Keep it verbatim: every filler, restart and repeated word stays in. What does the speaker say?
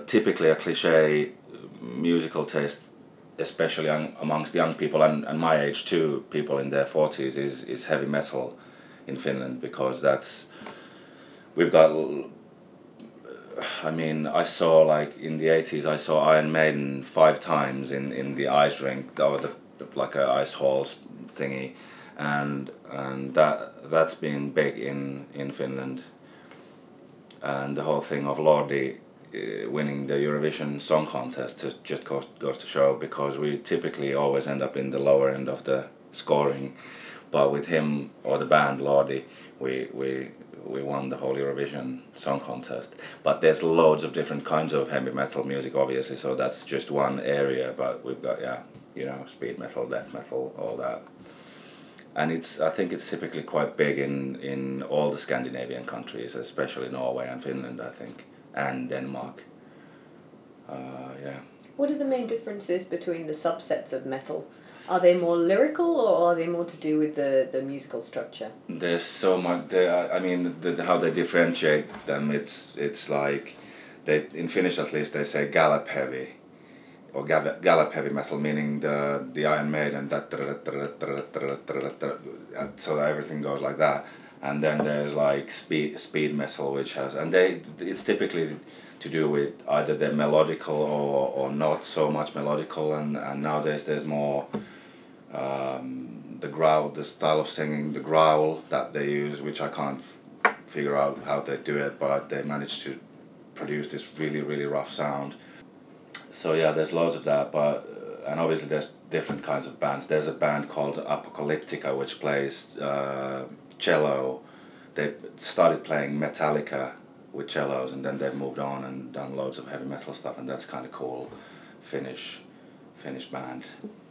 typically a cliche musical taste, especially young, amongst young people and, and my age too, people in their forties, is, is heavy metal in Finland because that's we've got. I mean, I saw like in the eighties, I saw Iron Maiden five times in, in the ice rink, or the, the like a ice halls thingy, and and that that's been big in in Finland, and the whole thing of Lordi uh, winning the Eurovision Song Contest to just goes, goes to show because we typically always end up in the lower end of the scoring, but with him or the band Lordi, we we we won the whole Eurovision Song Contest. But there's loads of different kinds of heavy metal music, obviously, so that's just one area. But we've got yeah, you know, speed metal, death metal, all that. And it's I think it's typically quite big in in all the Scandinavian countries, especially Norway and Finland, I think, and Denmark. Uh, yeah. What are the main differences between the subsets of metal? Are they more lyrical or are they more to do with the, the musical structure? There's so much. There, I mean, the, how they differentiate them. It's it's like they in Finnish at least they say gallop heavy, or gallop, gallop heavy metal, meaning the the Iron Maiden that and so everything goes like that. And then there's like speed speed metal, which has and they it's typically to do with either the melodical or, or not so much melodical, and, and nowadays there's more um, the growl, the style of singing, the growl that they use, which I can't f- figure out how they do it, but they manage to produce this really really rough sound. So yeah, there's loads of that, but uh, and obviously there's different kinds of bands. There's a band called Apocalyptica which plays uh, cello. They started playing Metallica with cellos, and then they've moved on and done loads of heavy metal stuff, and that's kind of cool. Finnish, Finnish band.